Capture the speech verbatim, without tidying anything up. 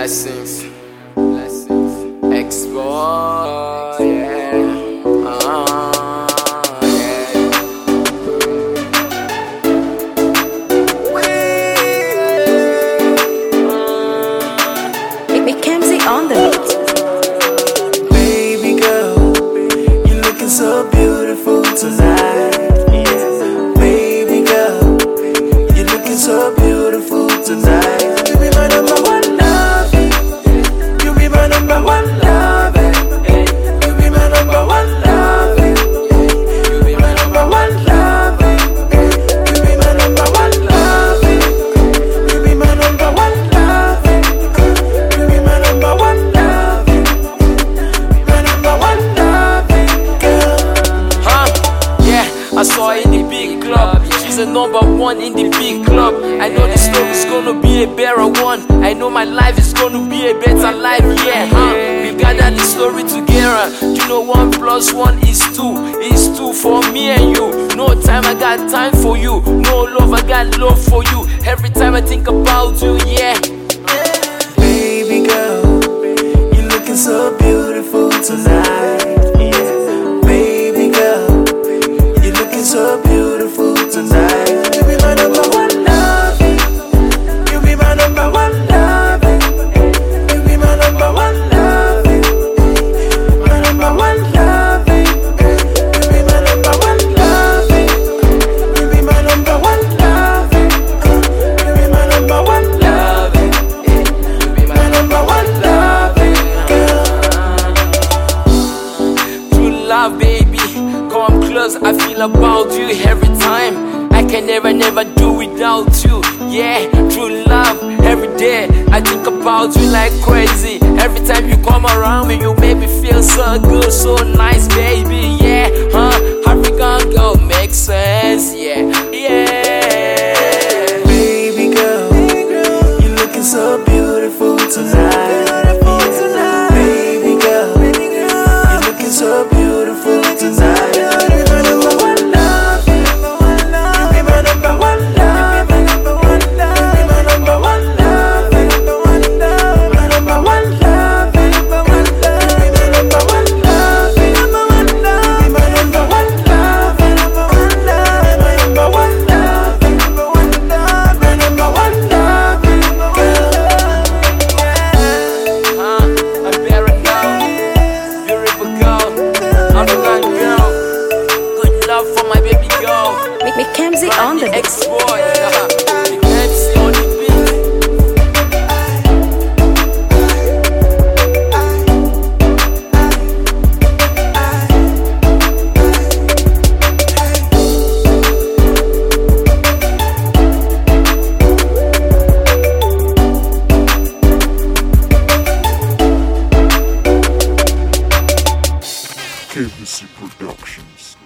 Blessings, blessings, X-Boy, yeah, uh, yeah. It becomes it on the beat. Baby girl, you're looking so beautiful tonight. Yeah. Baby girl, you're looking so beautiful tonight. You be my number one love. You be my number one love. You be my number one love. You be my number one love. You be my number one love. You be my number one love. You be my number one love. My number one love, girl. Huh? Yeah, I saw her in the big club. She's a number one in the big club. I know the story's gonna be a better one. I know my life is gonna be a better life, yeah, huh? We gathered the story together. You know one plus one is two. It's two for me and you. No time, I got time for you. No love, I got love for you. Every time I think about you, yeah. Baby girl, you're looking so beautiful tonight. Yeah. Baby girl, you're looking so beautiful tonight. You be my number one love. You be my number one love. You be my number one love. My number one love. You be my number one love. You be my number one love. You be my number one love. You be my number one love, girl. True love, baby, come close, I feel about you every time. I can never, never do without you. Yeah, true love, every day I think about you like crazy. Every time you come around me, you make me feel so good, so nice, baby. Yeah, huh? African girl makes sense. Yeah, yeah. Baby girl, you're looking so beautiful tonight. Baby girl, you're looking so beautiful tonight. You be my number one love. You be my number one love. You be my number one love. My number one love. You be my number one love. You be my number one love. My number one love. My number one love, girl. Huh? I'm better now. Beautiful girl, African girl. Good love for my baby girl. It becomes it on the beat. X-Boy. K B C Productions.